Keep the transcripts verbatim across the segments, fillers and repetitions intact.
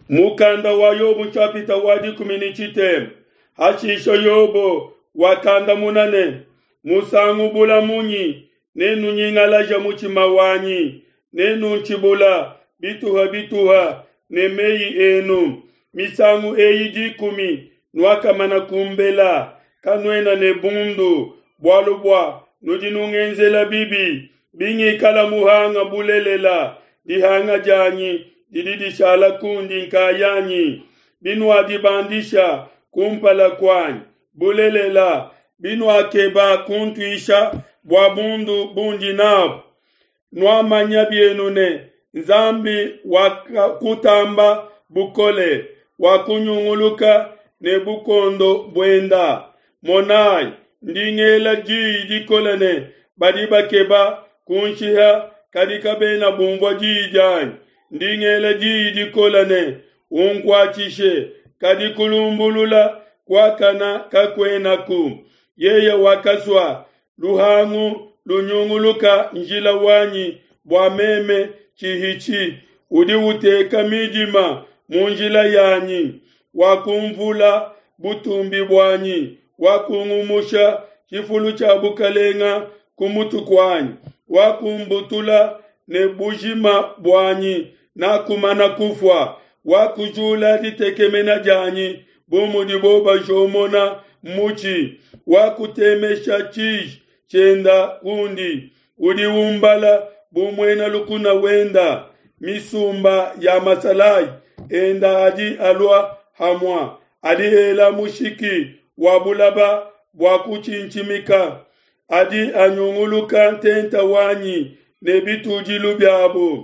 Mukanda wa Yobu chapita wadi kumini chite. Hashisho Yobo wakanda munane. Musangu bula munyi. Nenu nyingalaja muchima wanyi. Nenu nchibula. Bituha bituha. Nemei enu. Misangu eyi dikumi. Nwaka mana kumbela. Kanwena ne bundu. Bwalubwa. Nudinungenzela bibi. Bingi kala muhanga bulelela. Dihanga janyi. Dididi shala kundi nkayanyi. Binwa dibandisha kumpala kwany. Bulelela. Binwa keba kuntuisha bwabundu bundi nab. Nwa manya bienune. Nzambi wakutamba bukole. Wakunyunguluka ne bukondo bwenda. Monai. Ndingela ji dikolane. Badiba keba kunshiha kadika bena bumbo jijanyi. Ndingela jiji kolane, unkwachishe, kadikulumbulula, kwakana kakwena ku. Yeye wakaswa, luhangu, lunyunguluka, njila wanyi, bwameme, chihichi, udi uteka mijima, munjila yanyi, wakumvula, butumbi bwanyi, wakungumusha, chifulu cha bukalenga, kumutu kwanyi, wakumbutula, ne bujima bwanyi, na kumana kufwa, wakujula ditekemena janyi, bumu diboba jomona muchi, wakutemesha chij, chenda kundi, udiumbala bumwena lukuna wenda, misumba ya masalai, enda adi alwa hamwa, adi hela mushiki, wabulaba, wakuchinchimika, adi anyunguluka tenta wanyi, nebitu jilu byabo.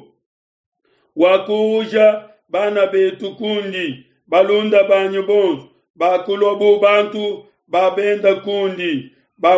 Wakuja bana betu kundi, balunda banyu bonzu, bakulobu bantu, babenda kundi,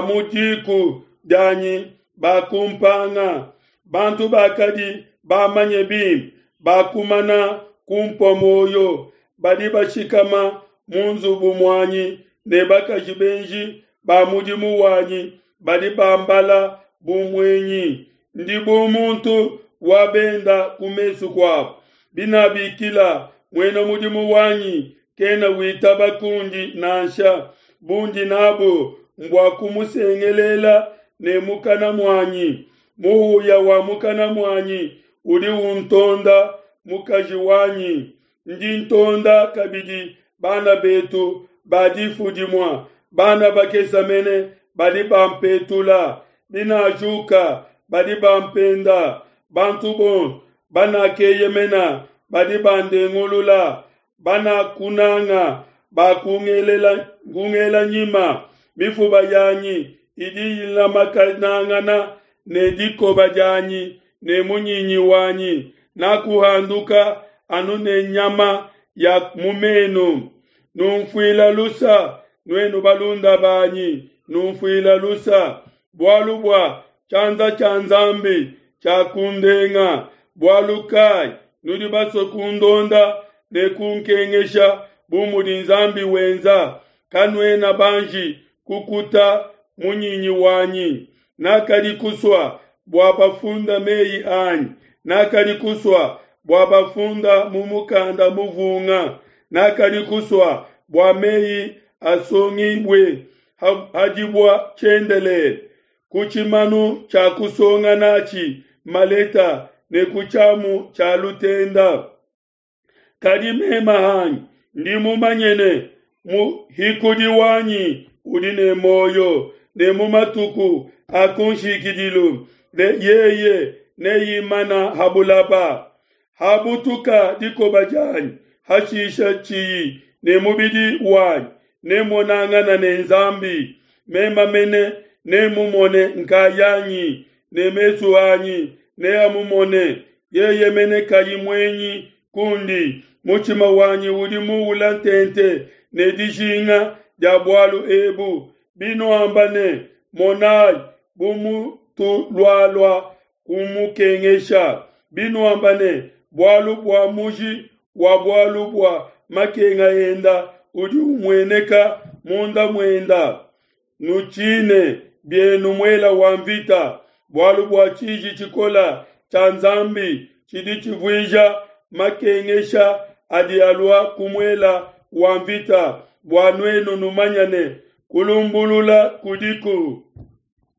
bamujiku danyi, bakumpanga, bantu bakadi, bamanye bim, bakumana kumpo moyo, badiba shikama, munzu bumwanyi, nebaka jibenji, bamudimu wanyi, badiba mbala bumwenyi, ndibu muntu wabenda kumesu kwa bina bikila mwena mudimu wanyi kena witaba kundi nansha bundi nabo mbwa kumusengelela ne mukana mwanyi muhuya wa mukana mwanyi uli untonda mukaji wanyi ndi ntonda kabidi bana betu badifu dimwa bana bakesa mene badi bampetula bina juka badi bampenda bantu bon bana keyemena badi bande ngulula bana kunanga bakungelela ngungela nyima mifuba yanyi idi ila makanangana ne diko bajanyi ne munyinyi wanyi na kuhanduka anu ne nyama ya mumenu numfuila lusa nwenu balunda banyi numfuila lusa bwalubwa chanza chanzambi chakundenga bwalukai nudi baso kundonda ne kunkengesha bumudi nzambi wenza kanwena banji kukuta munyinyi wanyi nakali kuswa bwabafunda meyi anyi nakali kuswa bwabafunda mumukanda muvunga nakali kuswa bwameyi asongibwe hajibwa chendele kuchimanu cha kusonga nachi maleta ne kuchamu cha lutenda kadime mahanyi ndimu manyene mu hikudi wanyi udine moyo ne mumatuku akunshikidilo ne yeye ne yimana habulaba habutuka diko bajanyi hashisha chiyi ne mubidi wanyi ne monangana ne nzambi mema mene ne mumone nkayanyi ne mesu wanyi ne amumone yeye mene kayimwenyi kundi muchima wanyi udi muula tente ne dishinga jabwalu ebu bino ambane monai bumu tu lwalwa kumukengesha bino ambane bwalu bwa muji wa bwalu bwa makenga enda udi umweneka munda mwenda nuchine bienu mwela wamvita bwalu bwa chiji chikola chanzambi chidi chivwija makengesha adi alwa kumwela wamvita bwanwenu numanyane kulumbulula kudiku